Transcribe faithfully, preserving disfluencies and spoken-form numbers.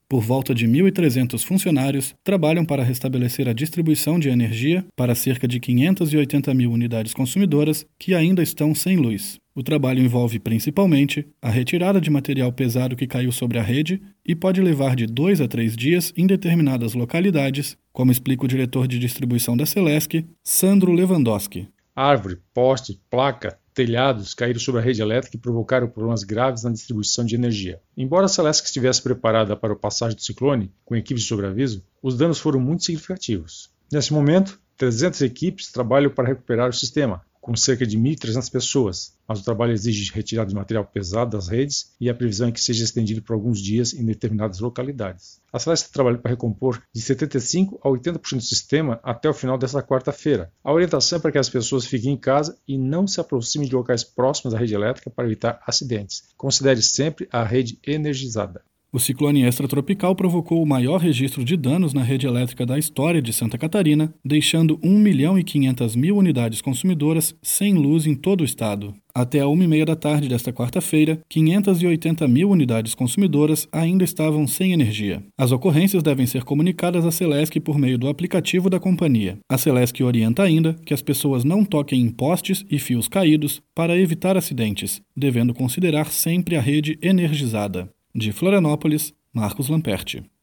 Por volta de mil e trezentos funcionários trabalham para restabelecer a distribuição de energia para cerca de quinhentas e oitenta mil unidades consumidoras que ainda estão sem luz. O trabalho envolve principalmente a retirada de material pesado que caiu sobre a rede e pode levar de dois a três dias em determinadas localidades, como explica o diretor de distribuição da Celesc, Sandro Lewandowski. Árvore, poste, placa, telhados caíram sobre a rede elétrica e provocaram problemas graves na distribuição de energia. Embora a Celesc estivesse preparada para a passagem do ciclone, com equipes de sobreaviso, os danos foram muito significativos. Nesse momento, trezentas equipes trabalham para recuperar o sistema, com cerca de mil e trezentas pessoas, mas o trabalho exige retirada de material pesado das redes e a previsão é que seja estendido por alguns dias em determinadas localidades. A Celesc trabalha para recompor de setenta e cinco por cento a oitenta por cento do sistema até o final desta quarta-feira. A orientação é para que as pessoas fiquem em casa e não se aproximem de locais próximos à rede elétrica para evitar acidentes. Considere sempre a rede energizada. O ciclone extratropical provocou o maior registro de danos na rede elétrica da história de Santa Catarina, deixando um milhão e quinhentas mil unidades consumidoras sem luz em todo o estado. Até a uma e meia da tarde desta quarta-feira, quinhentas e oitenta mil unidades consumidoras ainda estavam sem energia. As ocorrências devem ser comunicadas à Celesc por meio do aplicativo da companhia. A Celesc orienta ainda que as pessoas não toquem em postes e fios caídos para evitar acidentes, devendo considerar sempre a rede energizada. De Florianópolis, Marcos Lamperti.